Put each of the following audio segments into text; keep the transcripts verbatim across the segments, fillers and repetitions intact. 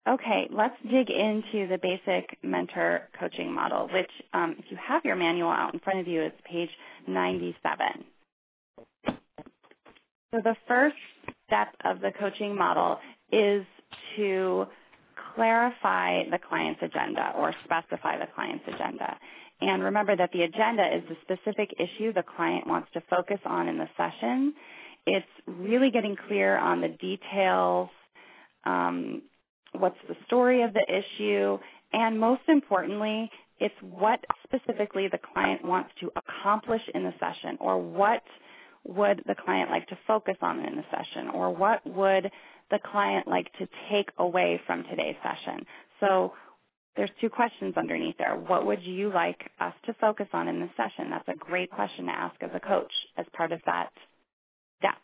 Okay, let's dig into the basic mentor coaching model, which um, if you have your manual out in front of you, it's page ninety-seven. So the first step of the coaching model is to clarify the client's agenda or specify the client's agenda. And remember that the agenda is the specific issue the client wants to focus on in the session. It's really getting clear on the details, um, what's the story of the issue, and most importantly, it's what specifically the client wants to accomplish in the session, or what would the client like to focus on in the session, or what would the client like to take away from today's session. So there's two questions underneath there. What would you like us to focus on in this session? That's a great question to ask as a coach as part of that step.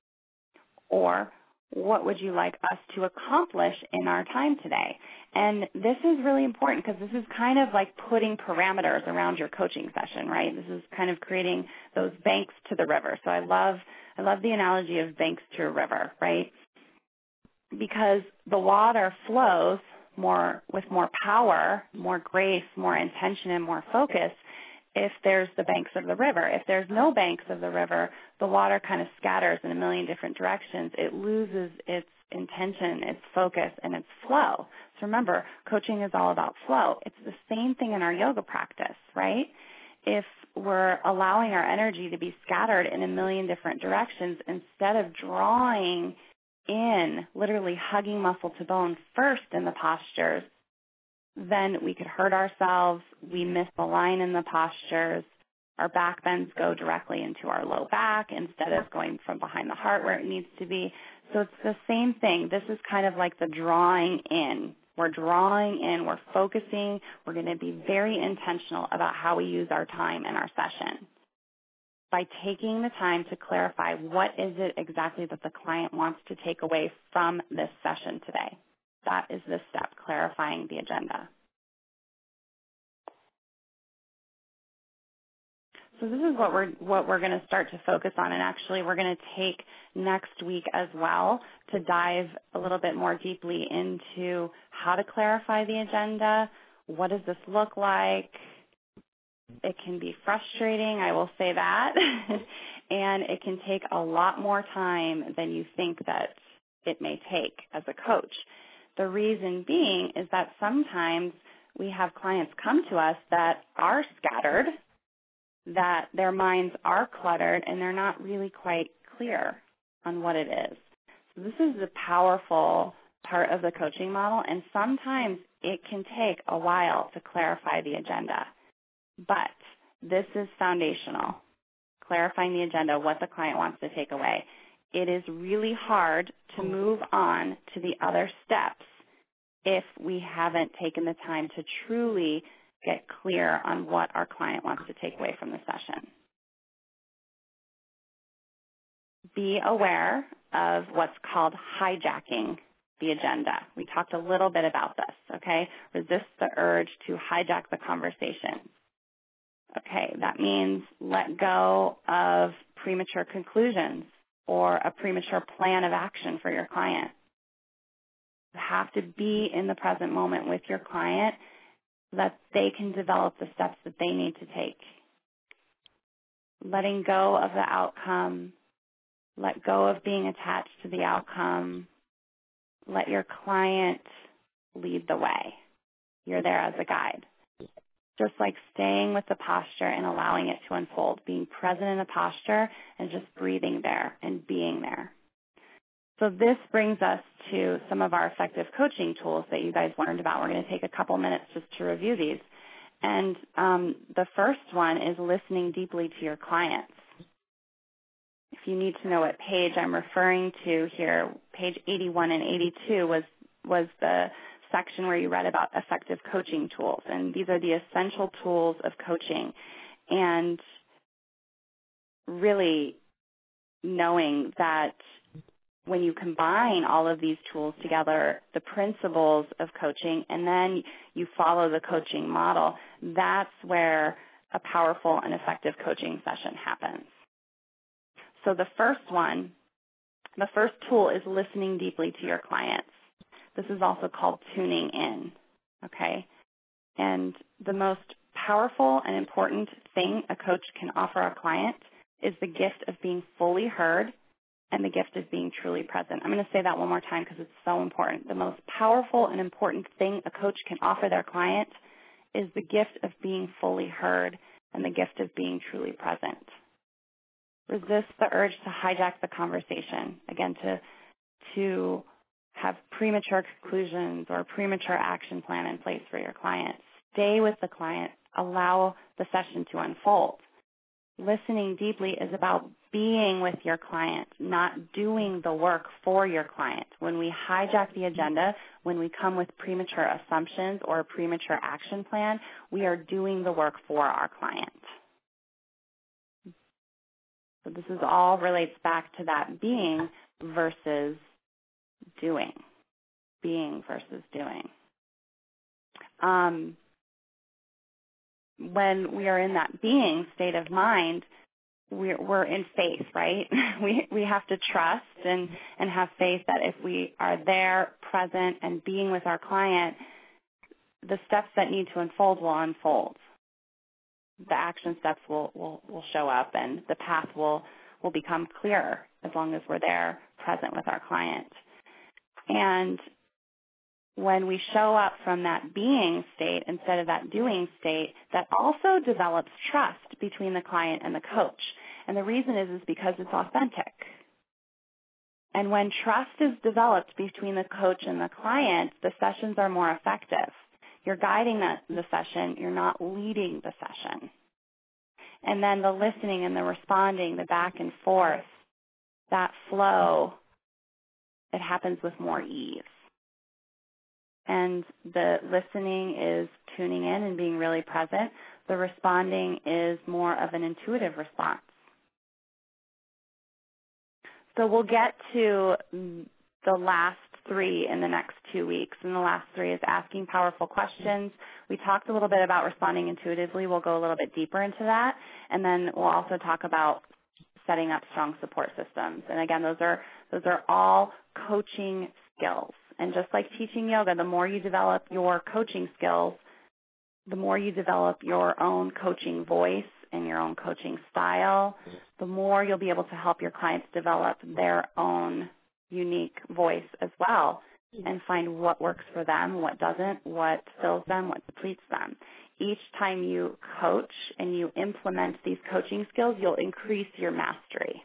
Or what would you like us to accomplish in our time today? And this is really important because this is kind of like putting parameters around your coaching session, right? This is kind of creating those banks to the river. So I love, I love the analogy of banks to a river, right? Because the water flows more with more power, more grace, more intention, and more focus if there's the banks of the river. If there's no banks of the river, the water kind of scatters in a million different directions. It loses its intention, its focus, and its flow. So remember, coaching is all about flow. It's the same thing in our yoga practice, right? If we're allowing our energy to be scattered in a million different directions instead of drawing in, literally hugging muscle to bone first in the postures, then we could hurt ourselves. We miss the line in the postures. Our back bends go directly into our low back instead of going from behind the heart where it needs to be. So it's the same thing. This is kind of like the drawing in. We're drawing in. We're focusing. We're going to be very intentional about how we use our time in our session. By taking the time to clarify what is it exactly that the client wants to take away from this session today. That is the step, clarifying the agenda. So this is what we're what we're going to start to focus on, and actually we're going to take next week as well to dive a little bit more deeply into how to clarify the agenda. What does this look like? It can be frustrating, I will say that, and it can take a lot more time than you think that it may take as a coach. The reason being is that sometimes we have clients come to us that are scattered, that their minds are cluttered, and they're not really quite clear on what it is. So this is the powerful part of the coaching model, and sometimes it can take a while to clarify the agenda. But this is foundational, clarifying the agenda, what the client wants to take away. It is really hard to move on to the other steps if we haven't taken the time to truly get clear on what our client wants to take away from the session. Be aware of what's called hijacking the agenda. We talked a little bit about this, okay? Resist the urge to hijack the conversation. Okay, that means let go of premature conclusions or a premature plan of action for your client. You have to be in the present moment with your client so that they can develop the steps that they need to take. Letting go of the outcome, let go of being attached to the outcome. Let your client lead the way. You're there as a guide. Just like staying with the posture and allowing it to unfold, being present in the posture and just breathing there and being there. So this brings us to some of our effective coaching tools that you guys learned about. We're going to take a couple minutes just to review these. And um, the first one is listening deeply to your clients. If you need to know what page I'm referring to here, page eighty-one and eighty-two was, was the section where you read about effective coaching tools. And these are the essential tools of coaching. And really knowing that when you combine all of these tools together, the principles of coaching, and then you follow the coaching model, that's where a powerful and effective coaching session happens. So the first one, the first tool is listening deeply to your clients. This is also called tuning in, okay? And the most powerful and important thing a coach can offer a client is the gift of being fully heard and the gift of being truly present. I'm going to say that one more time because it's so important. The most powerful and important thing a coach can offer their client is the gift of being fully heard and the gift of being truly present. Resist the urge to hijack the conversation, again, to, to have premature conclusions or a premature action plan in place for your client. Stay with the client. Allow the session to unfold. Listening deeply is about being with your client, not doing the work for your client. When we hijack the agenda, when we come with premature assumptions or a premature action plan, we are doing the work for our client. So this is all relates back to that being versus doing. Being versus doing. Um, when we are in that being state of mind, we're, we're in faith, right? We we have to trust and, and have faith that if we are there, present, and being with our client, the steps that need to unfold will unfold. The action steps will, will, will show up, and the path will, will become clearer as long as we're there, present with our client. And when we show up from that being state instead of that doing state, that also develops trust between the client and the coach. And the reason is, is because it's authentic. And when trust is developed between the coach and the client, the sessions are more effective. You're guiding the, the session. You're not leading the session. And then the listening and the responding, the back and forth, that flow, it happens with more ease. And the listening is tuning in and being really present. The responding is more of an intuitive response. So we'll get to the last three in the next two weeks. And the last three is asking powerful questions. We talked a little bit about responding intuitively. We'll go a little bit deeper into that. And then we'll also talk about setting up strong support systems. And again, those are those are all coaching skills. And just like teaching yoga, the more you develop your coaching skills, the more you develop your own coaching voice and your own coaching style, the more you'll be able to help your clients develop their own unique voice as well and find what works for them, what doesn't, what fills them, what depletes them. Each time you coach and you implement these coaching skills, you'll increase your mastery.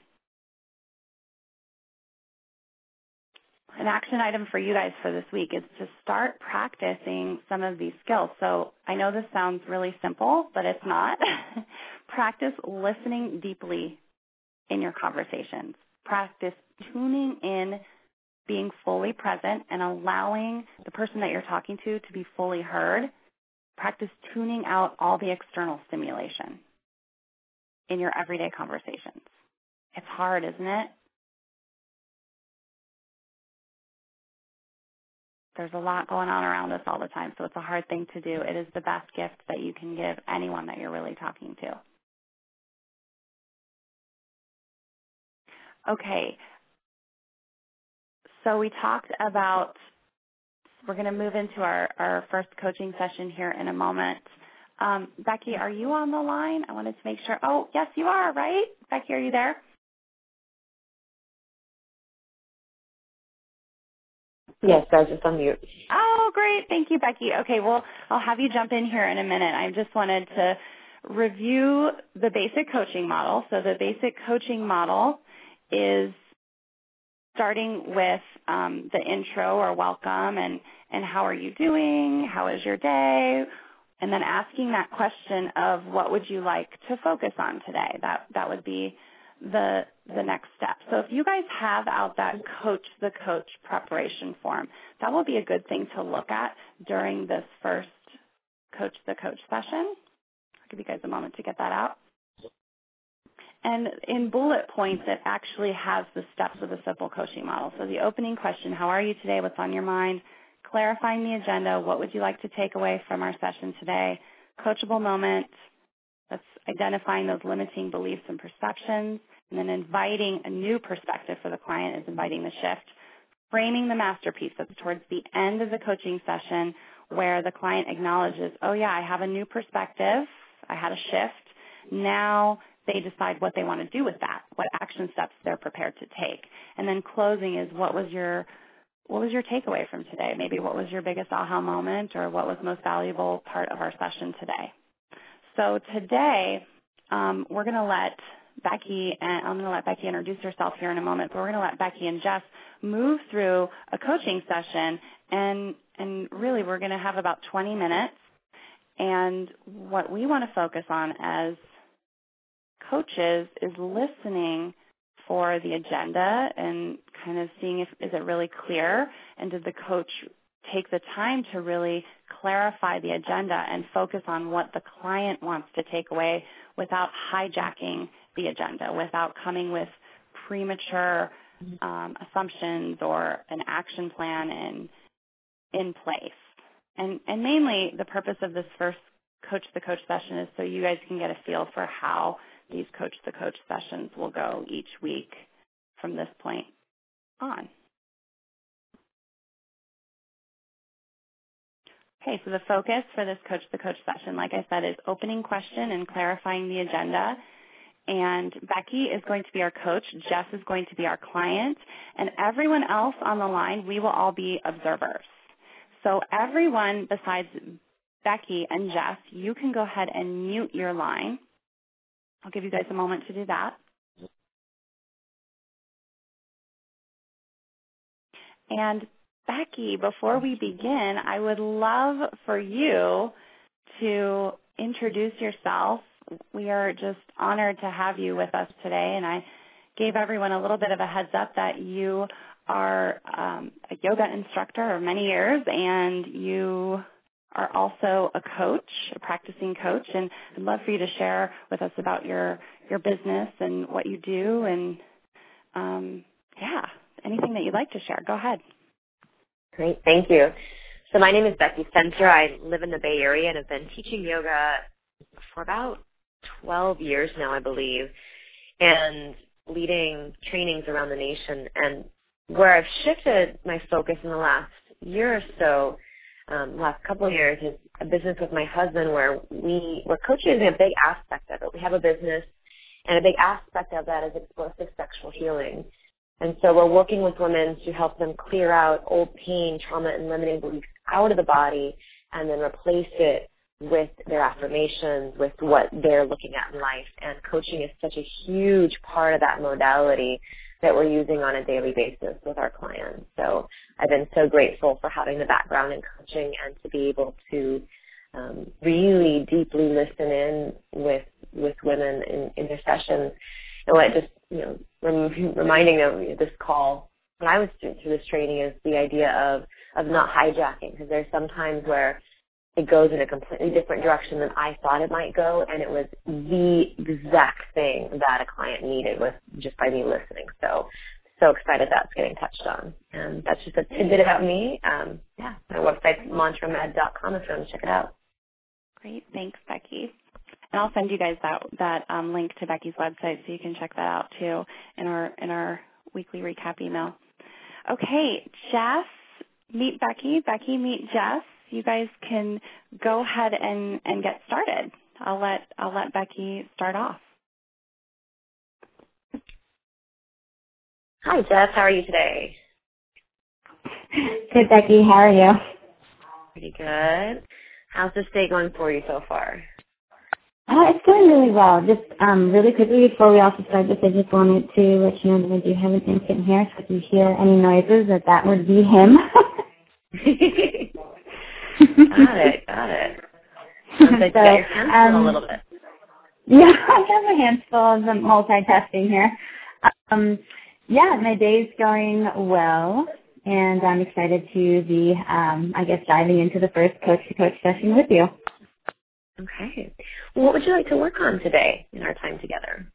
An action item for you guys for this week is to start practicing some of these skills. So I know this sounds really simple, but it's not. Practice listening deeply in your conversations. Practice tuning in, being fully present, and allowing the person that you're talking to to be fully heard. Practice tuning out all the external stimulation in your everyday conversations. It's hard, isn't it? There's a lot going on around us all the time, so it's a hard thing to do. It is the best gift that you can give anyone that you're really talking to. Okay, so we talked about, we're going to move into our, our first coaching session here in a moment. Um, Becky, are you on the line? I wanted to make sure. Oh, yes, you are, right? Becky, are you there? Yes, I was just on mute. Oh, great. Thank you, Becky. Okay, well, I'll have you jump in here in a minute. I just wanted to review the basic coaching model. So the basic coaching model is starting with um, the intro or welcome and, and how are you doing? How is your day? And then asking that question of what would you like to focus on today? That that would be the the next step. So if you guys have out that Coach the Coach preparation form, that will be a good thing to look at during this first Coach the Coach session. I'll give you guys a moment to get that out. And in bullet points, it actually has the steps of the simple coaching model. So the opening question, how are you today? What's on your mind? Clarifying the agenda, what would you like to take away from our session today? Coachable moment, that's identifying those limiting beliefs and perceptions, and then inviting a new perspective for the client is inviting the shift. framing the masterpiece. That's towards the end of the coaching session where the client acknowledges, oh, yeah, I have a new perspective. I had a shift. Now they decide what they want to do with that, what action steps they're prepared to take. And then closing is what was your what was your takeaway from today? Maybe what was your biggest aha moment or what was most valuable part of our session today? So today um, we're going to let Becky, and I'm going to let Becky introduce herself here in a moment, but we're going to let Becky and Jess move through a coaching session, and and really we're going to have about twenty minutes. And what we want to focus on as coaches is listening for the agenda and kind of seeing if is it really clear, and did the coach take the time to really clarify the agenda and focus on what the client wants to take away without hijacking the agenda, without coming with premature um, assumptions or an action plan in in place. And, and mainly the purpose of this first Coach the Coach session is so you guys can get a feel for how these Coach the Coach sessions will go each week from this point on. Okay, so the focus for this Coach the Coach session, like I said, is opening question and clarifying the agenda. And Becky is going to be our coach. Jess is going to be our client. And everyone else on the line, we will all be observers. So everyone besides Becky and Jess, you can go ahead and mute your line. I'll give you guys a moment to do that. And Becky, before we begin, I would love for you to introduce yourself. We are just honored to have you with us today, and I gave everyone a little bit of a heads up that you are um, a yoga instructor of many years, and you are also a coach, a practicing coach, and I'd love for you to share with us about your, your business and what you do, and um, yeah, anything that you'd like to share. Go ahead. Great, thank you. So my name is Becky Spencer. I live in the Bay Area and have been teaching yoga for about twelve years now, I believe, and leading trainings around the nation. And where I've shifted my focus in the last year or so, um, last couple of years, is a business with my husband where we, where coaching is a big aspect of it. We have a business, and a big aspect of that is explosive sexual healing. And so we're working with women to help them clear out old pain, trauma, and limiting beliefs out of the body and then replace it with their affirmations, with what they're looking at in life. And coaching is such a huge part of that modality that we're using on a daily basis with our clients. So I've been so grateful for having the background in coaching and to be able to um, really deeply listen in with with women in, in their sessions. And what just, you know, rem- reminding them of this call when I was through, through this training is the idea of, of not hijacking, because there's some times where it goes in a completely different direction than I thought it might go, and it was the exact thing that a client needed with just by me listening. So, so excited that's getting touched on. And that's just a tidbit about me. Um, yeah, my website's mantra med dot com if you want to check it out. Great. Thanks, Becky. And I'll send you guys that that um, link to Becky's website so you can check that out too in our in our weekly recap email. Okay, Jess, meet Becky. Becky, meet Jess. You guys can go ahead and, and get started. I'll let I'll let Becky start off. Hi, Jess. How are you today? Good, Becky. How are you? Pretty good. How's this day going for you so far? Uh, it's going really well. Just um, really quickly before we also start this, I just wanted to let you know that I do have an infant here, so if you hear any noises, that that would be him. Got it, got it. Sounds like so, you got your hands full um, a little bit. Yeah, I have my hands full. I'm multitasking here. Um, yeah, my day's going well, and I'm excited to be, um, I guess, diving into the first coach-to-coach session with you. Okay. Well, what would you like to work on today in our time together?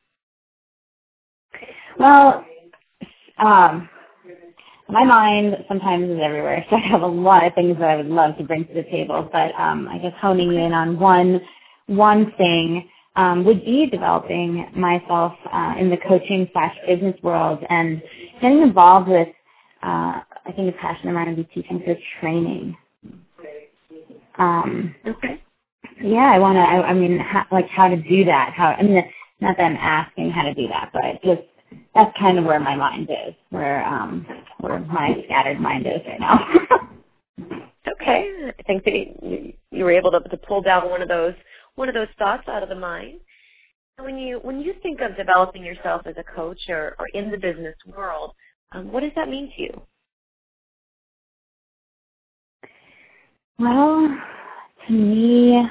Well, um, my mind sometimes is everywhere, so I have a lot of things that I would love to bring to the table. But um, I guess honing okay. in on one one thing um, would be developing myself uh, in the coaching slash business world and getting involved with uh, I think a passion of mine would be teaching through training. Um, Okay. yeah, I want to, I, I mean, how, like how to do that. How, I mean, not that I'm asking how to do that, but just, that's kind of where my mind is, where, um, where my scattered mind is right now. Okay. I think that you, you were able to, to pull down one of those, one of those thoughts out of the mind. When you, when you think of developing yourself as a coach or, or in the business world, um, what does that mean to you? Well, to me,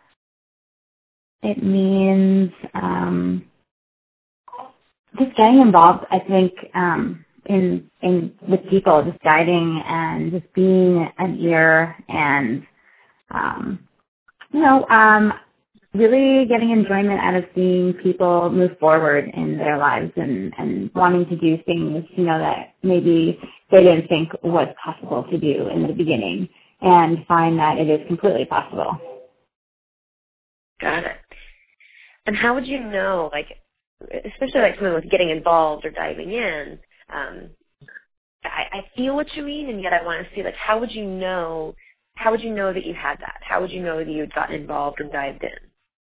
it means um, just getting involved. I think um, in in with people, just guiding and just being an ear, and um, you know, um, really getting enjoyment out of seeing people move forward in their lives and and wanting to do things, you know, that maybe they didn't think was possible to do in the beginning, and find that it is completely possible. Got it. And how would you know, like, especially like someone with getting involved or diving in, um, I, I feel what you mean, and yet I want to see, like, how would you know, how would you know that you had that? How would you know that you had gotten involved and dived in?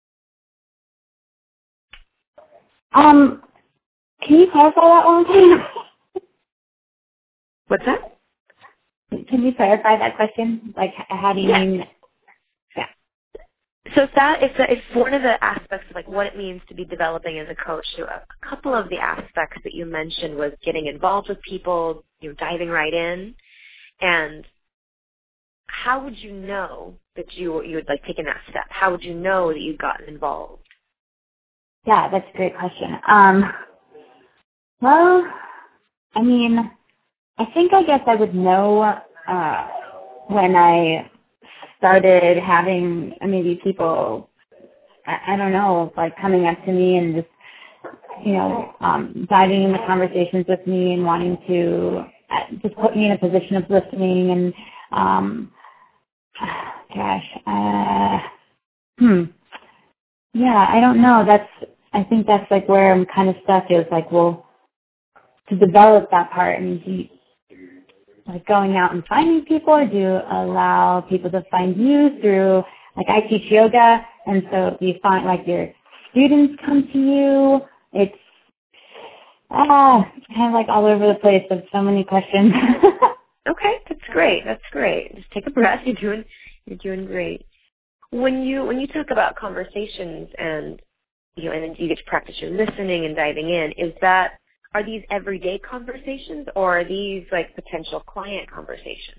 Um, can you clarify that one, please? What's that? Can you clarify that question? Like, h- how do you Yeah. mean? Yeah. So if that if that, if one of the aspects of like what it means to be developing as a coach, so a couple of the aspects that you mentioned was getting involved with people, you know, diving right in, and how would you know that you you had like taken that step? How would you know that you'd gotten involved? Yeah, that's a great question. Um, well, I mean, I think I guess I would know uh, when I started having uh, maybe people, I, I don't know, like coming up to me and just, you know, um, diving into conversations with me and wanting to uh, just put me in a position of listening and, um, gosh, uh, hmm. Yeah, I don't know. That's, I think that's like where I'm kind of stuck is like, well, to develop that part, I mean, do you, like going out and finding people, or do you allow people to find you through, like I teach yoga, and so do you find like your students come to you? It's, ah, it's kind of like all over the place. There's so many questions. Okay, that's great. That's great. Just take a breath. You're doing you're doing great. When you when you talk about conversations and you know, and then you get to practice your listening and diving in, is that are these everyday conversations or are these like potential client conversations?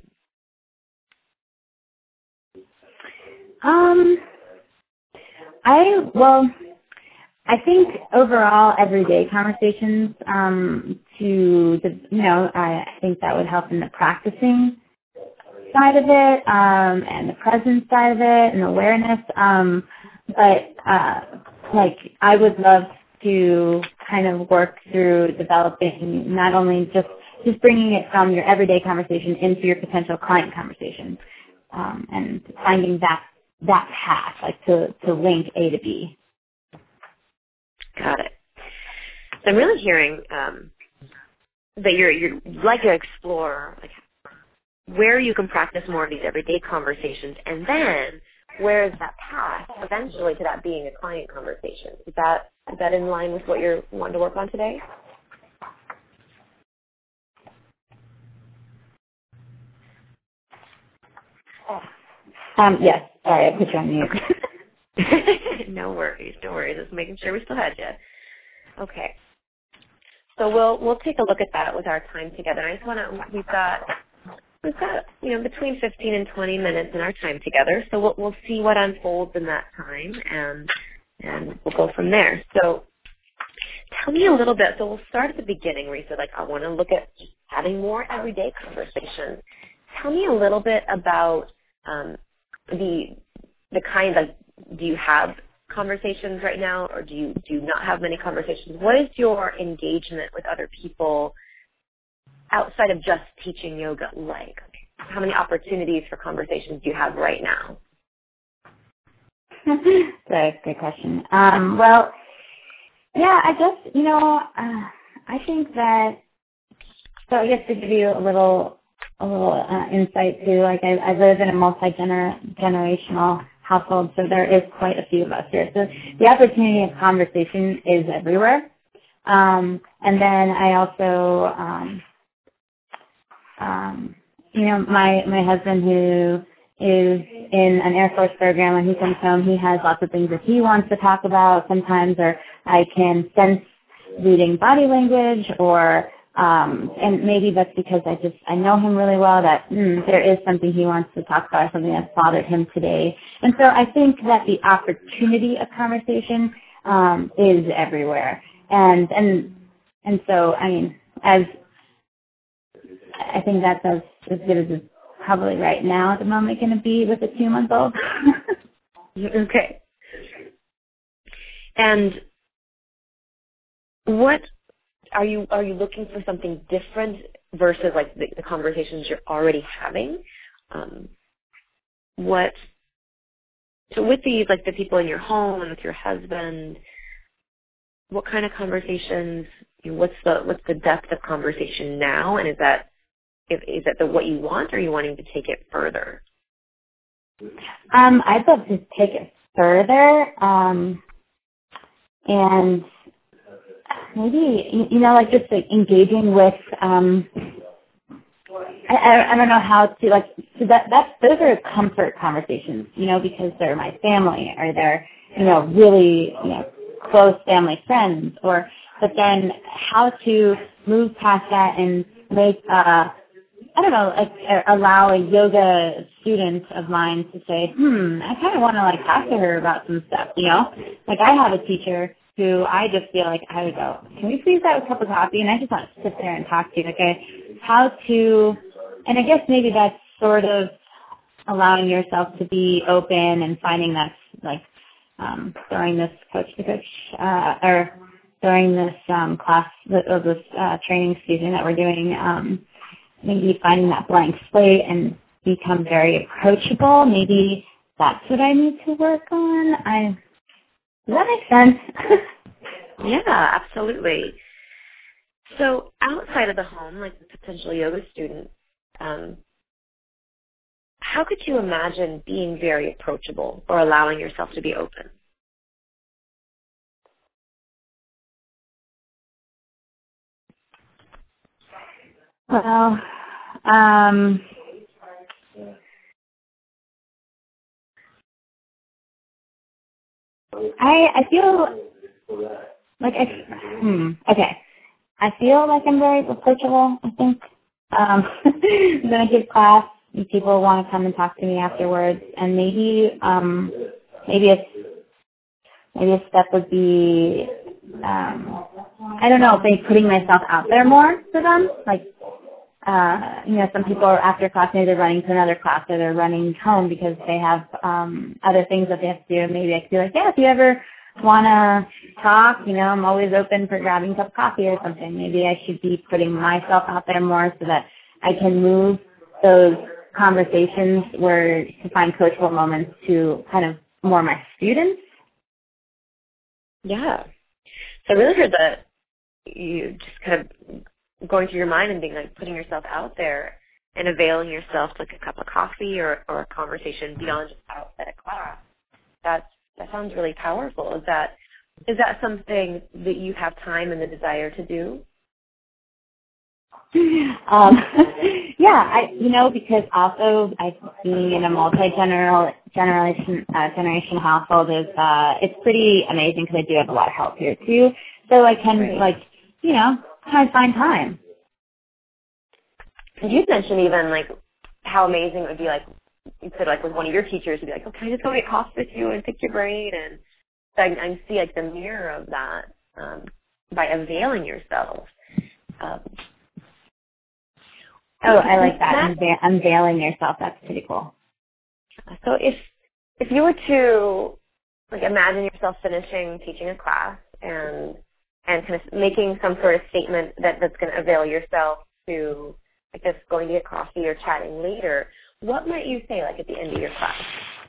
um, I, well, I think overall everyday conversations um, to, the, you know, I think that would help in the practicing side of it um, and the presence side of it and awareness. Um, but uh, like I would love to kind of work through developing not only just just bringing it from your everyday conversation into your potential client conversation um, and finding that that path, like to, to link A to B. Got it. So I'm really hearing um, that you're you're like to explore like where you can practice more of these everyday conversations, and then where is that path eventually to that being a client conversation? Is that is that in line with what you're wanting to work on today? Um, yes, sorry, I put you on mute. Okay. No worries, no worries. Just making sure we still had you. Okay. So we'll we'll take a look at that with our time together. I just want to. We've got we've got you know between fifteen and twenty minutes in our time together. So we'll we'll see what unfolds in that time, and and we'll go from there. So tell me a little bit. So we'll start at the beginning where you said like I want to look at having more everyday conversations. Tell me a little bit about um, the the kind of do you have conversations right now, or do you do you not have many conversations? What is your engagement with other people outside of just teaching yoga like? How many opportunities for conversations do you have right now? That's a good question. Um, well, yeah, I guess, you know, uh, I think that, so I guess to give you a little a little uh, insight too. Like I, I live in a multi-generational household, so there is quite a few of us here. So the opportunity of conversation is everywhere. Um, and then I also, um, um, you know, my my husband who is in an Air Force program, when he comes home, he has lots of things that he wants to talk about sometimes, or I can sense reading body language, or um, and maybe that's because I just I know him really well that mm, there is something he wants to talk about, something that's bothered him today. And so I think that the opportunity of conversation um, is everywhere, and and and so I mean, as I think that's as as good as it's probably right now at the moment going to be with a two month old. Okay. And what are you are you looking for something different versus like the, the conversations you're already having? Um, what so with these like the people in your home and with your husband, what kind of conversations? What's the what's the depth of conversation now? And is that if, is that the what you want, or are you wanting to take it further? Um, I'd love to take it further, um, and maybe you know, like just like engaging with. Um, I, I I don't know how to like. So that that's those are comfort conversations, you know, because they're my family, or they're you know really you know close family friends, or but then how to move past that and make uh I don't know, like, uh, allow a yoga student of mine to say, hmm, I kind of want to, like, talk to her about some stuff, you know? Like, I have a teacher who I just feel like I would go, can we please have a cup of coffee? And I just want to sit there and talk to you. Like, I, how to, and I guess maybe that's sort of allowing yourself to be open and finding that's, like, um, during this coach to coach, uh, or during this um, class, or this uh, training, excuse me, that we're doing, um, maybe finding that blank slate and become very approachable. Maybe that's what I need to work on. I Does that make sense? Yeah, absolutely. So outside of the home, like the potential yoga student, um, how could you imagine being very approachable or allowing yourself to be open? Well, um, I I feel like I hmm, okay. I feel like I'm very approachable. I think um, I'm gonna give class. And people want to come and talk to me afterwards, and maybe um, maybe it's maybe a step would be um, I don't know, maybe putting myself out there more for them, like. Uh, you know, some people are after class, maybe they're running to another class, or they're running home because they have um, other things that they have to do. Maybe I could be like, yeah, if you ever want to talk, you know, I'm always open for grabbing a cup of coffee or something. Maybe I should be putting myself out there more so that I can move those conversations where to find coachable moments to kind of more my students. Yeah. So I really heard that you just kind of going through your mind and being like putting yourself out there and availing yourself like a cup of coffee or, or a conversation beyond just outside of class. That's that sounds really powerful. Is that is that something that you have time and the desire to do? Um, yeah, I you know because also I being in a multi generation uh, generation household is uh, it's pretty amazing because I do have a lot of help here too. So I can Right. like you know kind of find time. And you mentioned even like how amazing it would be like you said like with one of your teachers would be like, oh, can I just go get coffee with you and pick your brain? And so I, I see like the mirror of that um, by availing yourself. Um, Oh, I like that. Unva- unveiling yourself. That's pretty cool. So if if you were to like imagine yourself finishing teaching a class and and kind of making some sort of statement that, that's going to avail yourself to I guess going to get coffee or chatting later, what might you say like at the end of your class?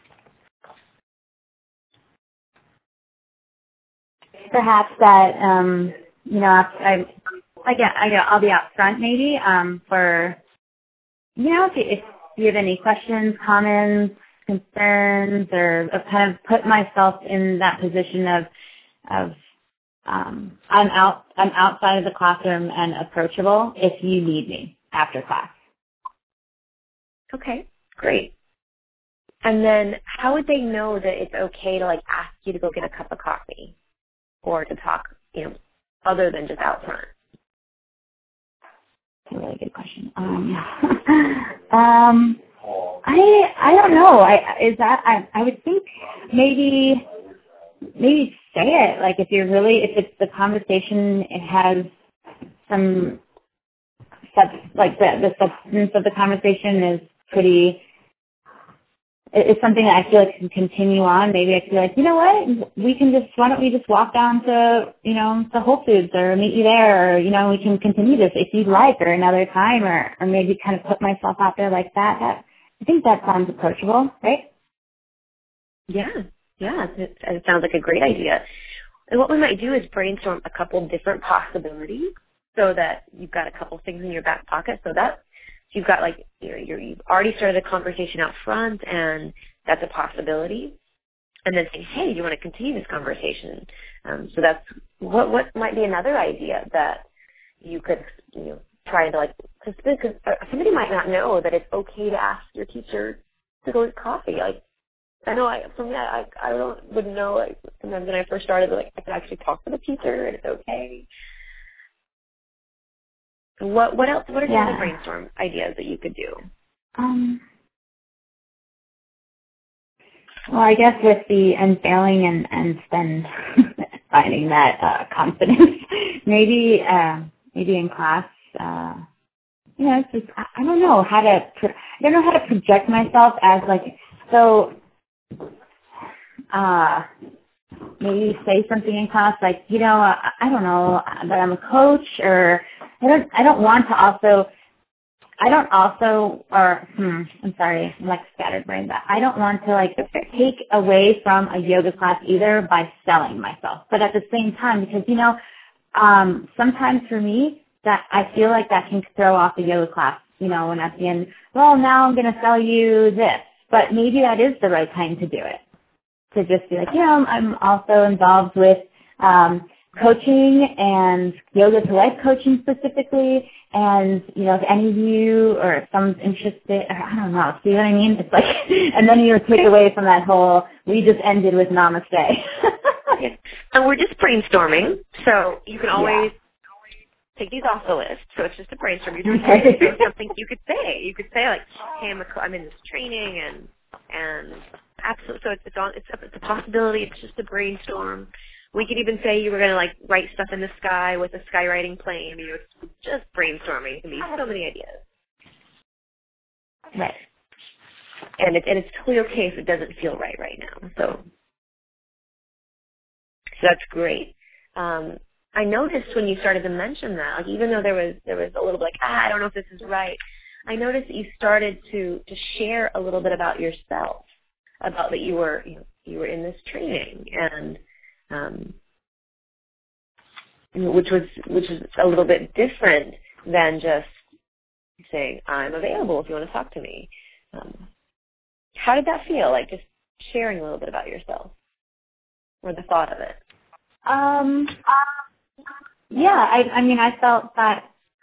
Perhaps that um, you know I I I get I get I'll be out front maybe um for you know, if you, if you have any questions, comments, concerns, or uh, kind of put myself in that position of, of um, I'm out, I'm outside of the classroom and approachable if you need me after class. Okay, great. And then how would they know that it's okay to like ask you to go get a cup of coffee or to talk, you know, other than just out front? That's a really good question. Um, um, I I don't know. I is that I I would think maybe maybe say it. Like if you're really if it's the conversation it has some sub like the the substance of the conversation is pretty. It's something that I feel like can continue on. Maybe I feel like, you know what, we can just, why don't we just walk down to, you know, to Whole Foods or meet you there, or, you know, we can continue this if you'd like, or another time, or, or maybe kind of put myself out there like that. That I think that sounds approachable, right? Yeah, yeah, it, it sounds like a great idea. And what we might do is brainstorm a couple of different possibilities so that you've got a couple things in your back pocket so that you've got like, you know, you're, you've already started a conversation out front and that's a possibility. And then saying, hey, do you want to continue this conversation? Um, so that's what what might be another idea that you could, you know, try to like, because somebody might not know that it's okay to ask your teacher to go get coffee. Like, I know I, for me, I, I don't, wouldn't know, like, sometimes when I first started, like, I could actually talk to the teacher and it's okay. What what else? What are the Yeah. other brainstorm ideas that you could do? Um, well, I guess with the unfailing and, and then finding that uh, confidence, maybe uh, maybe in class, uh, you know, it's just, I, I don't know how to, pro- I don't know how to project myself as like, so, uh, maybe say something in class like, you know, I, I don't know that I'm a coach, or I don't, I don't want to also, I don't also, or, hmm, I'm sorry, I'm like scattered brain, but I don't want to like take away from a yoga class either by selling myself. But at the same time, because, you know, um, sometimes for me, that I feel like that can throw off a yoga class, you know, when at the end, well, now I'm going to sell you this. But maybe that is the right time to do it. To just be like, you know, I'm also involved with um, coaching and yoga to life coaching specifically. And, you know, if any of you or if someone's interested, or I don't know, see what I mean? It's like, and then you take away from that whole, we just ended with namaste. And we're just brainstorming, so you can always Yeah. take these off the list. So it's just a brainstorm. You're doing something, something you could say. You could say like, hey, I'm, a co- I'm in this training, and and absolutely. So it's it's, on, it's, a, it's a possibility. It's just a brainstorm. We could even say you were going to like write stuff in the sky with a skywriting plane. I mean, it's just brainstorming. It can be so many ideas. Right. And it, and it's totally okay if it doesn't feel right right now. So, so that's great. Um, I noticed when you started to mention that, like even though there was there was a little bit like, ah, I don't know if this is right, I noticed that you started to to share a little bit about yourself, about that you were you, know, you were in this training, and um, which was which is a little bit different than just saying I'm available if you want to talk to me. Um, how did that feel? Like just sharing a little bit about yourself, or the thought of it. Um. Yeah. I. I mean, I felt that.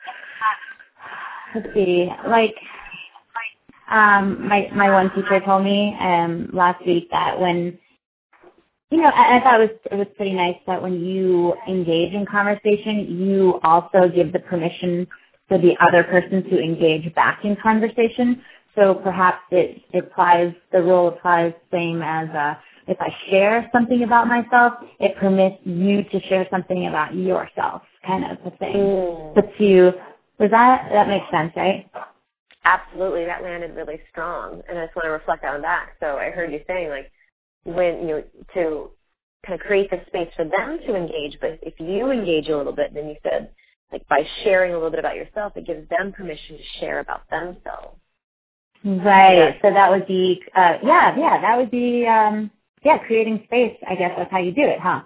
Let's see. Like, um, my my one teacher told me um last week that when, you know, I, I thought it was it was pretty nice that when you engage in conversation, you also give the permission for the other person to engage back in conversation. So perhaps it, it applies, the rule applies same as uh, if I share something about myself, it permits you to share something about yourself, kind of a thing. Mm. Puts you, does that, that makes sense, right? Absolutely, that landed really strong, and I just want to reflect on that. So I heard you saying, like, when you know, to kind of create the space for them to engage, but if you engage a little bit, then you said, like, by sharing a little bit about yourself, it gives them permission to share about themselves. Right. Yeah. So that would be, uh, yeah, yeah, that would be, um, yeah, creating space. I guess that's how you do it, huh?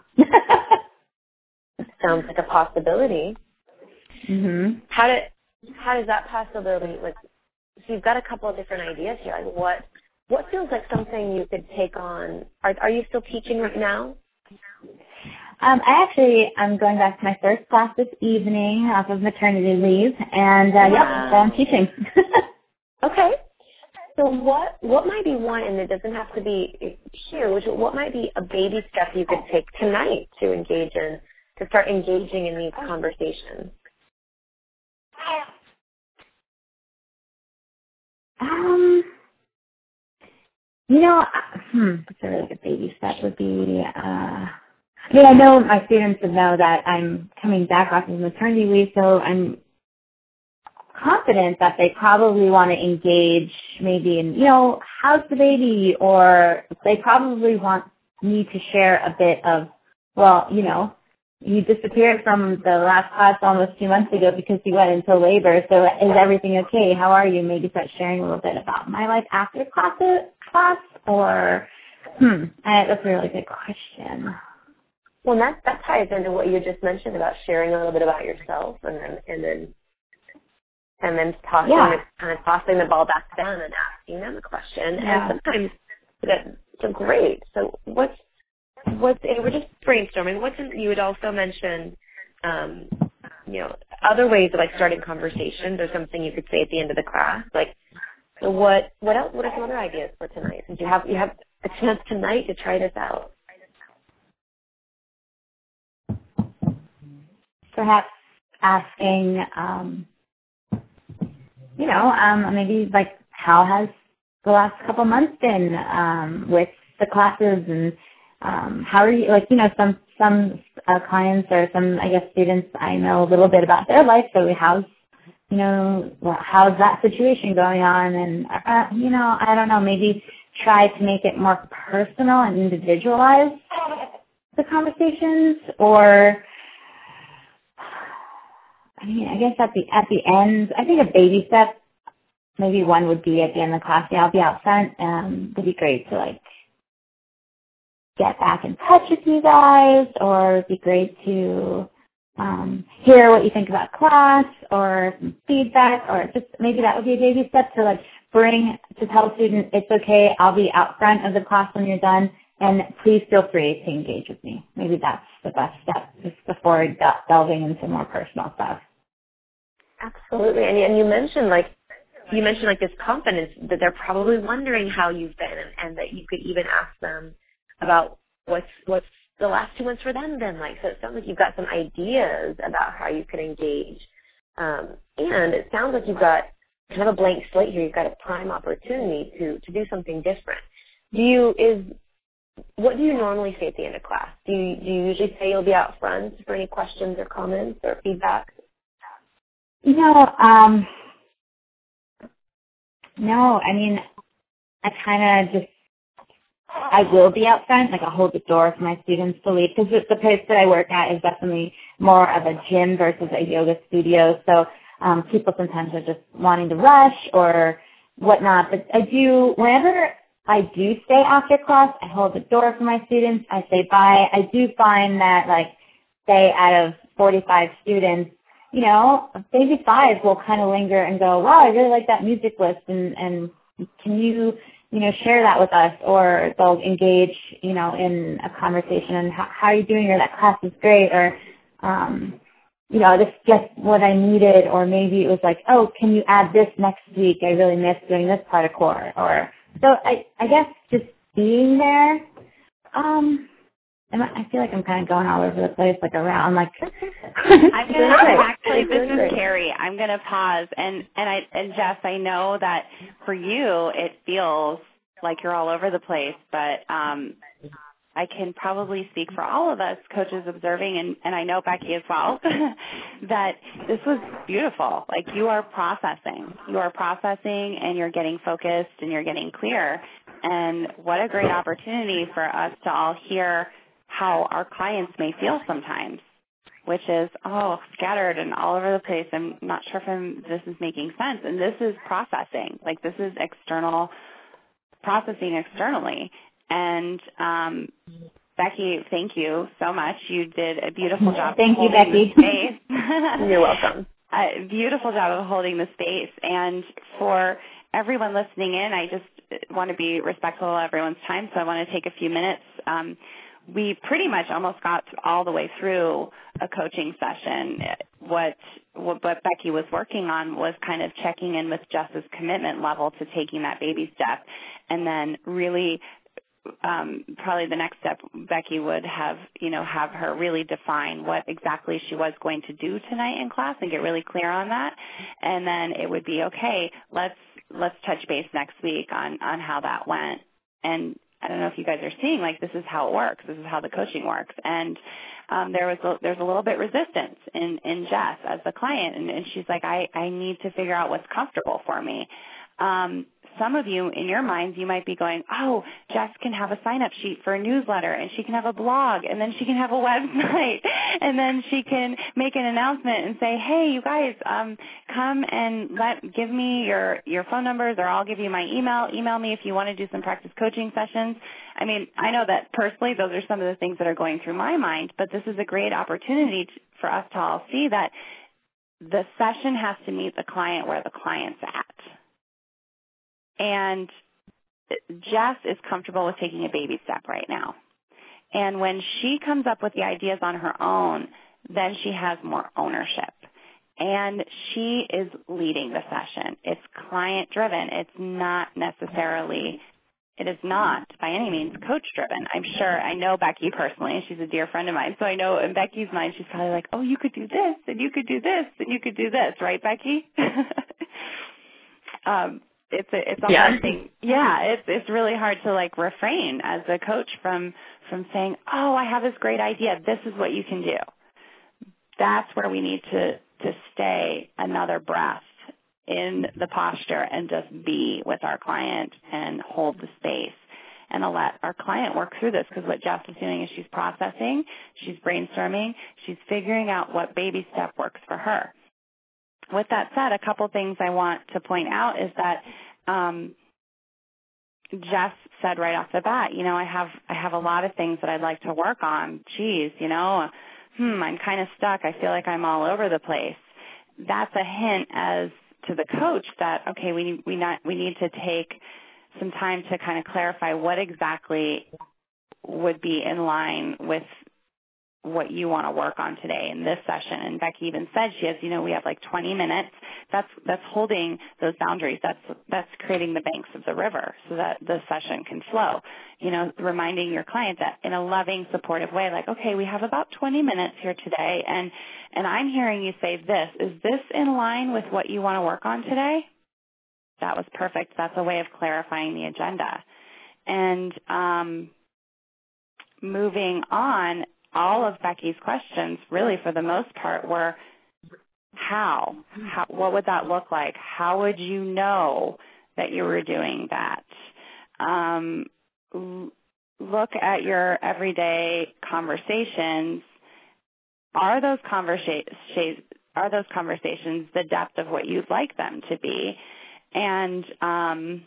Sounds like a possibility. Mhm. How did how does that possibility, like, so you've got a couple of different ideas here. Like what what feels like something you could take on? Are are you still teaching right now? Um, I actually I'm going back to my first class this evening off of maternity leave, and uh, Wow. yep, so I'm teaching. Okay. So what what might be one, and it doesn't have to be huge, what might be a baby step you could take tonight to engage in, to start engaging in these conversations? Um, you know, uh, hmm, what's a really good baby step would be, uh, I mean, I know my students would know that I'm coming back off of maternity leave, so I'm confident that they probably want to engage maybe in, you know, how's the baby, or they probably want me to share a bit of, well, you know, you disappeared from the last class almost two months ago because you went into labor, so is everything okay? How are you? Maybe start sharing a little bit about my life after class, class or, hmm, I, that's a really good question. Well, that, that ties into what you just mentioned about sharing a little bit about yourself, and then and then and then tossing Yeah. the, kind of tossing the ball back to them and asking them a question. Yeah. And sometimes that so great. So what's what's and we're just brainstorming. What's in, you would also mention, um, you know, other ways of like starting conversations or something you could say at the end of the class. Like, so what what else? What are some other ideas for tonight? Since you have you have a chance tonight to try this out. Perhaps asking, um, you know, um, maybe like how has the last couple months been um, with the classes, and um, how are you? Like, you know, some some uh, clients or some, I guess, students I know a little bit about their life. So how's, you know, well, how's that situation going on? And uh, you know, I don't know. Maybe try to make it more personal and individualize the conversations, or. I mean, I guess at the at the end, I think a baby step, maybe one would be at the end of the class. Yeah, I'll be out front. Um, it'd be great to like get back in touch with you guys, or it'd be great to um, hear what you think about class, or some feedback, or just maybe that would be a baby step to like bring to tell a student it's okay. I'll be out front of the class when you're done, and please feel free to engage with me. Maybe that's the best step just before de- delving into more personal stuff. Absolutely, and and you mentioned like you mentioned like this confidence that they're probably wondering how you've been, and, and that you could even ask them about what's what's the last two months for them been like. So it sounds like you've got some ideas about how you could engage, um, and it sounds like you've got kind of a blank slate here. You've got a prime opportunity to to do something different. Do you is what do you normally say at the end of class? Do you do you usually say you'll be out front for any questions or comments or feedback? You know, um, no, I mean, I kind of just, I will be out front, like I'll hold the door for my students to leave, because the place that I work at is definitely more of a gym versus a yoga studio, so um, people sometimes are just wanting to rush or whatnot, but I do, whenever I do stay after class, I hold the door for my students, I say bye. I do find that, like, say out of forty-five students, you know, maybe five will kind of linger and go, wow, I really like that music list, and, and can you, you know, share that with us? Or they'll engage, you know, in a conversation, and how, how are you doing, or that class is great, or, um, you know, this is just what I needed, or maybe it was like, oh, can you add this next week? I really missed doing this part of core. Or, so I, I guess just being there, um, Am I, I feel like I'm kind of going all over the place, like around, like. I'm gonna actually. This is Carrie. I'm gonna pause, and and I and Jess, I know that for you it feels like you're all over the place, but um, I can probably speak for all of us coaches observing, and and I know Becky as well, that this was beautiful. Like you are processing, you are processing, and you're getting focused, and you're getting clear, and what a great opportunity for us to all hear how our clients may feel sometimes, which is, oh, scattered and all over the place. I'm not sure if I'm, this is making sense. And this is processing. Like this is external, processing externally. And um, Becky, thank you so much. You did a beautiful job. Thank you, Becky. You're welcome. a beautiful job of holding the space. And for everyone listening in, I just want to be respectful of everyone's time, so I want to take a few minutes. Um, we pretty much almost got all the way through a coaching session. What, what what Becky was working on was kind of checking in with Jess's commitment level to taking that baby step, and then really um, probably the next step, Becky would have, you know, have her really define what exactly she was going to do tonight in class and get really clear on that. And then it would be, okay, let's let's touch base next week on, on how that went. And I don't know if you guys are seeing, like, this is how it works. This is how the coaching works. And um, there was a, there's a little bit resistance in, in Jess as the client, and, and she's like, I, I need to figure out what's comfortable for me. Um, some of you, in your minds, you might be going, oh, Jess can have a sign-up sheet for a newsletter, and she can have a blog, and then she can have a website, and then she can make an announcement and say, hey, you guys, um, come and let give me your, your phone numbers, or I'll give you my email. Email me if you want to do some practice coaching sessions. I mean, I know that personally those are some of the things that are going through my mind, but this is a great opportunity to, for us to all see that the session has to meet the client where the client's at. And Jess is comfortable with taking a baby step right now. And when she comes up with the ideas on her own, then she has more ownership. And she is leading the session. It's client-driven. It's not necessarily, it is not by any means coach-driven. I'm sure, I know Becky personally. She's a dear friend of mine. So I know in Becky's mind, she's probably like, oh, you could do this, and you could do this, and you could do this. Right, Becky? um It's a it's a yeah. hard thing. Yeah, it's it's really hard to like refrain as a coach from from saying, "Oh, I have this great idea. This is what you can do." That's where we need to to stay another breath in the posture and just be with our client and hold the space and to let our client work through this, because what Jess is doing is she's processing, she's brainstorming, she's figuring out what baby step works for her. With that said, a couple things I want to point out is that um, Jess said right off the bat, you know, I have I have a lot of things that I'd like to work on. Geez, you know, hmm, I'm kind of stuck. I feel like I'm all over the place. That's a hint as to the coach that, okay, we we not we need to take some time to kind of clarify what exactly would be in line with what you want to work on today in this session. And Becky even said she has, you know, we have like twenty minutes. That's that's holding those boundaries. That's that's creating the banks of the river so that the session can flow. You know, reminding your client that in a loving, supportive way, like, okay, we have about twenty minutes here today, and and I'm hearing you say this. Is this in line with what you want to work on today? That was perfect. That's a way of clarifying the agenda. And um, moving on, all of Becky's questions, really for the most part, were how? how? What would that look like? How would you know that you were doing that? Um, l- look at your everyday conversations. Are those conversations are those conversations the depth of what you'd like them to be? And um,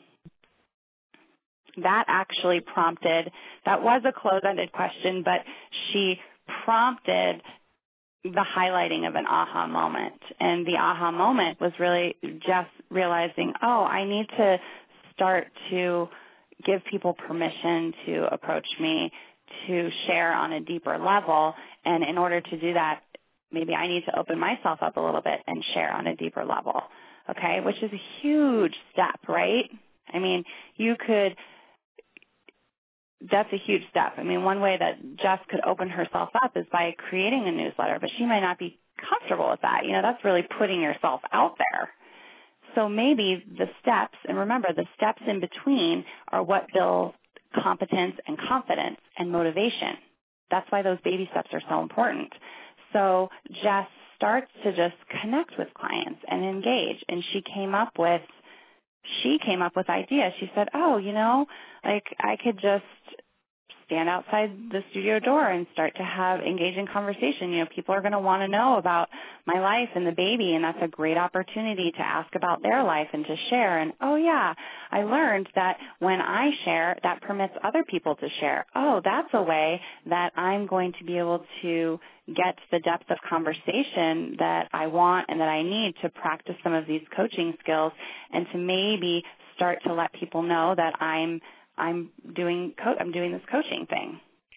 that actually prompted, that was a close-ended question, but she prompted the highlighting of an aha moment. And the aha moment was really just realizing, oh, I need to start to give people permission to approach me, to share on a deeper level. And in order to do that, maybe I need to open myself up a little bit and share on a deeper level, okay, which is a huge step, right? I mean, you could, that's a huge step. I mean, one way that Jess could open herself up is by creating a newsletter, but she might not be comfortable with that. You know, that's really putting yourself out there. So maybe the steps, and remember, the steps in between are what build competence and confidence and motivation. That's why those baby steps are so important. So Jess starts to just connect with clients and engage, and she came up with she came up with ideas. She said, oh, you know, like I could just stand outside the studio door and start to have engaging conversation. You know, people are going to want to know about my life and the baby, and that's a great opportunity to ask about their life and to share. And, oh, yeah, I learned that when I share, that permits other people to share. Oh, that's a way that I'm going to be able to get the depth of conversation that I want and that I need to practice some of these coaching skills and to maybe start to let people know that I'm I'm doing co- I'm doing this coaching thing.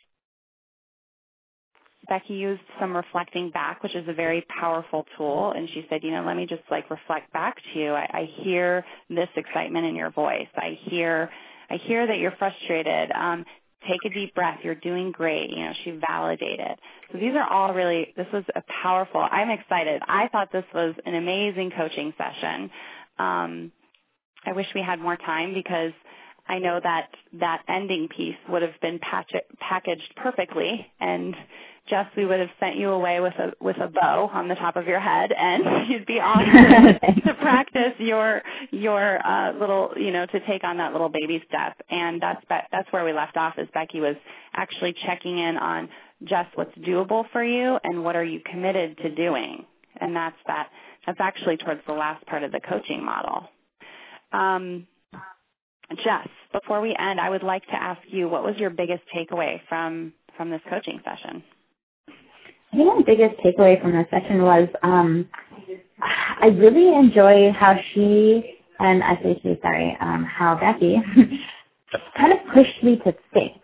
Becky used some reflecting back, which is a very powerful tool, and she said, you know, let me just like reflect back to you. I, I hear this excitement in your voice. I hear I hear that you're frustrated. Um, take a deep breath. You're doing great. You know, she validated. So these are all really, this was a powerful, I'm excited. I thought this was an amazing coaching session. Um, I wish we had more time because I know that that ending piece would have been patch- packaged perfectly, and Jess, we would have sent you away with a with a bow on the top of your head, and you'd be off to, to practice your your uh, little, you know, to take on that little baby step. And that's be- that's where we left off. Is Becky was actually checking in on Jess, what's doable for you, and what are you committed to doing, and that's that. That's actually towards the last part of the coaching model. Um, Jess, before we end, I would like to ask you, what was your biggest takeaway from, from this coaching session? I think my biggest takeaway from this session was um, I really enjoy how she, and I say she, sorry, um, how Becky kind of pushed me to think.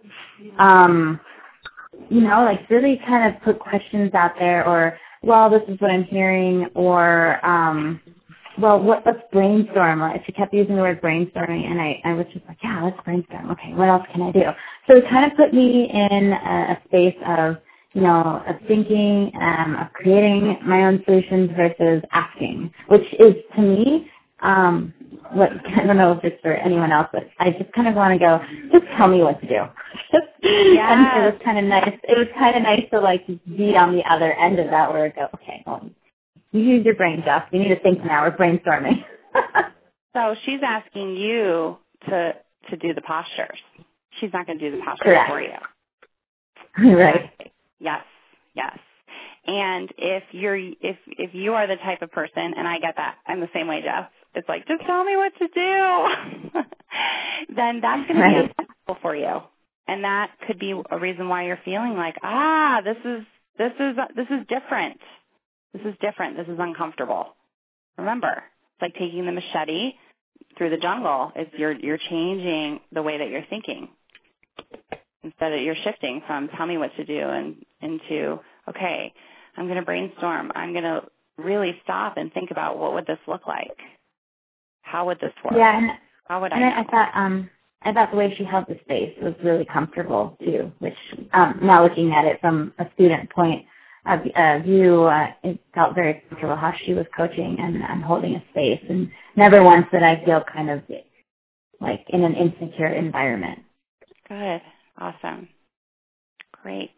Um, you know, like really kind of put questions out there, or, well, this is what I'm hearing, or, um, well, what, let's brainstorm. Like, she kept using the word brainstorming, and I, I was just like, yeah, let's brainstorm. Okay, what else can I do? So it kind of put me in a, a space of, you know, of thinking, um, of creating my own solutions versus asking, which is, to me, um, what, I don't know if it's for anyone else, but I just kind of want to go, just tell me what to do. Yes. And it was kind of nice. It was kind of nice to, like, be on the other end of that where I go, okay, well, you use your brain, Jeff. You need to think now. We're brainstorming. So she's asking you to to do the postures. She's not going to do the postures Correct. for you. Right. Yes, yes. And if you're if if you are the type of person, and I get that, I'm the same way, Jeff. It's like, just tell me what to do. Then that's going Right. to be uncomfortable for you, and that could be a reason why you're feeling like, ah, this is this is this is different. This is different. This is uncomfortable. Remember, it's like taking the machete through the jungle. It's you're you're changing the way that you're thinking. Instead of you're shifting from tell me what to do and into, okay, I'm going to brainstorm. I'm going to really stop and think about what would this look like? How would this work? Yeah, and, How would and I I, know? I thought um I thought the way she held the space was really comfortable too. Which um, now looking at it from a student point of uh, view, uh, it felt very comfortable how she was coaching and, and holding a space, and never once did I feel kind of like in an insecure environment. Good. Awesome. Great.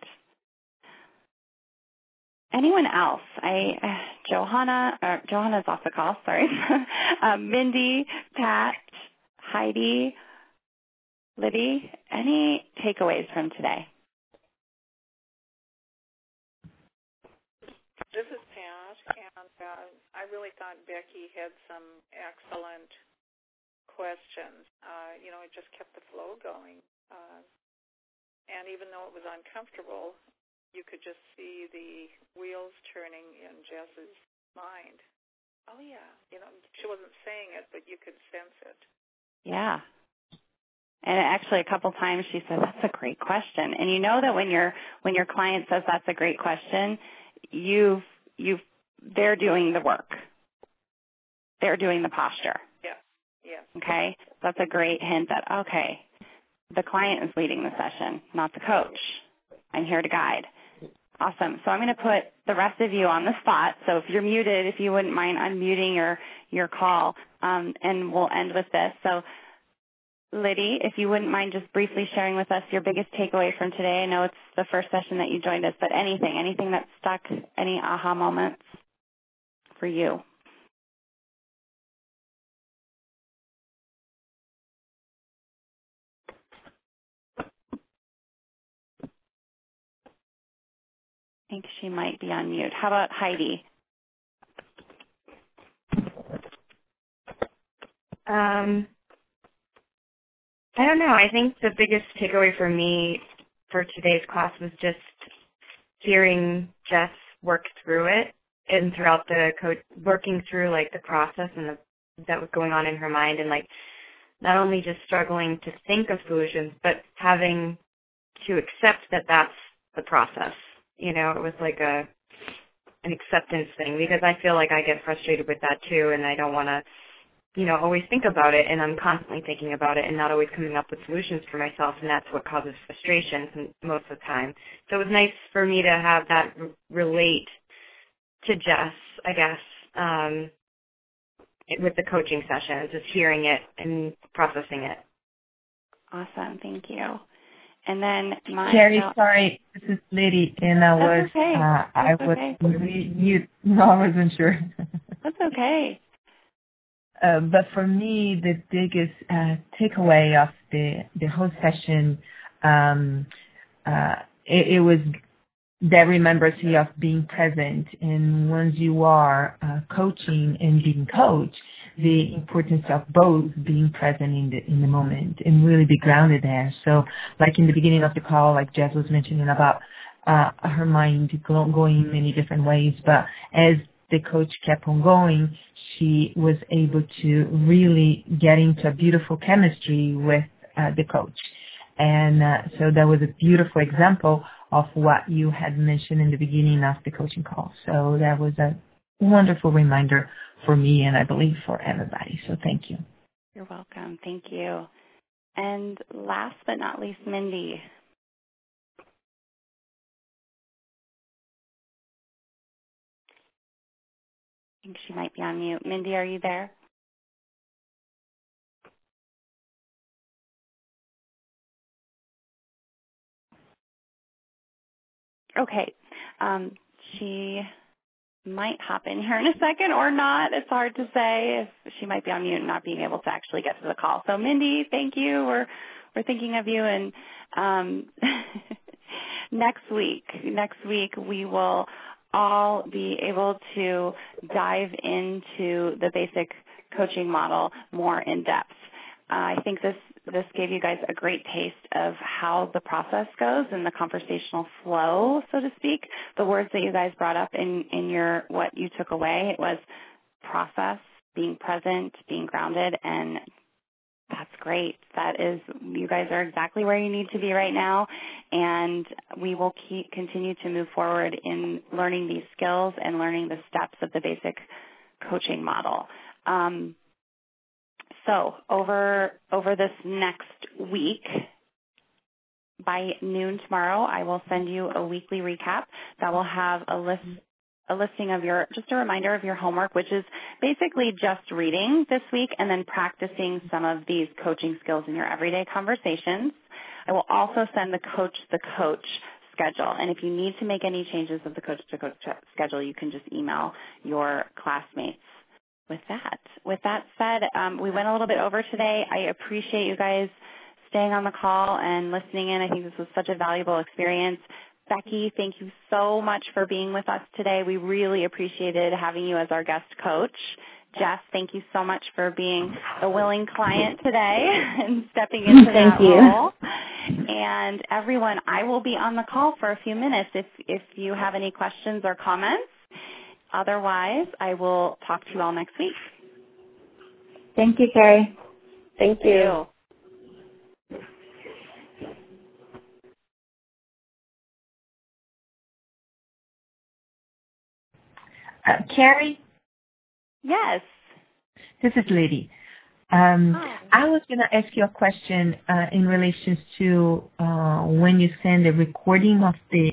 Anyone else? I, uh, Johanna, uh, Johanna's off the call, sorry. uh, Mindy, Pat, Heidi, Libby, any takeaways from today? This is Pat, and uh, I really thought Becky had some excellent questions. Uh, you know, it just kept the flow going. Uh, and even though it was uncomfortable, you could just see the wheels turning in Jess's mind. Oh, yeah. You know, she wasn't saying it, but you could sense it. Yeah. And actually, a couple times she said, "That's a great question." And you know that when your when your client says that's a great question, you've you've they're doing the work. They're doing the posture. Yeah. Yes. Okay, that's a great hint that okay, the client is leading the session, not the coach. I'm here to guide. Awesome. So I'm going to put the rest of you on the spot. So if you're muted, if you wouldn't mind unmuting your your call, um, and we'll end with this. So. Liddy, if you wouldn't mind just briefly sharing with us your biggest takeaway from today. I know it's the first session that you joined us, but anything, anything that stuck, any aha moments for you? think she might be on mute. How about Heidi? Um, I don't know. I think the biggest takeaway for me for today's class was just hearing Jess work through it and throughout the co- working through like the process and the, that was going on in her mind, and like not only just struggling to think of solutions, but having to accept that that's the process. You know, it was like a an acceptance thing, because I feel like I get frustrated with that too, and I don't want to, you know, always think about it, and I'm constantly thinking about it and not always coming up with solutions for myself, and that's what causes frustration most of the time. So it was nice for me to have that r- relate to Jess, I guess, um, with the coaching sessions, just hearing it and processing it. Awesome. Thank you. And then my Carrie, sorry, this is Liddy, and I was That's okay. uh, I That's was okay. mute. No, I wasn't sure. That's okay. Uh, but for me, the biggest uh, takeaway of the the whole session, um, uh, it, it was that remembrance of being present. And once you are uh, coaching and being coached, the importance of both being present in the in the moment and really be grounded there. So, like in the beginning of the call, like Jess was mentioning about uh, her mind going many different ways, but as the coach kept on going, she was able to really get into a beautiful chemistry with uh, the coach. And uh, so that was a beautiful example of what you had mentioned in the beginning of the coaching call. So that was a wonderful reminder for me, and I believe for everybody. So thank you. You're welcome. Thank you. And last but not least, Mindy. I think she might be on mute. Mindy, are you there? Okay. Um, she might hop in here in a second or not. It's hard to say if she might be on mute and not being able to actually get to the call. So, Mindy, thank you. We're we're thinking of you. And um, next week, next week we will all be able to dive into the basic coaching model more in depth. Uh, I think this this gave you guys a great taste of how the process goes and the conversational flow, so to speak. The words that you guys brought up in, in your what you took away, it was process, being present, being grounded, and that's great. That is, you guys are exactly where you need to be right now, and we will keep continue to move forward in learning these skills and learning the steps of the basic coaching model. Um, so over over this next week, by noon tomorrow, I will send you a weekly recap that will have a list a listing of your, just a reminder of your homework, which is basically just reading this week and then practicing some of these coaching skills in your everyday conversations. I will also send the coach the coach schedule. And if you need to make any changes of the coach to coach schedule, you can just email your classmates with that. With that said, um, we went a little bit over today. I appreciate you guys staying on the call and listening in. I think this was such a valuable experience. Becky, thank you so much for being with us today. We really appreciated having you as our guest coach. Jess, thank you so much for being a willing client today and stepping into thank that you. role. And everyone, I will be on the call for a few minutes if, if you have any questions or comments. Otherwise, I will talk to you all next week. Thank you, Carrie. Thank you. Uh, Carrie? Yes. This is Liddy. Um, Hi. I was going to ask you a question uh, in relation to uh, when you send a recording of the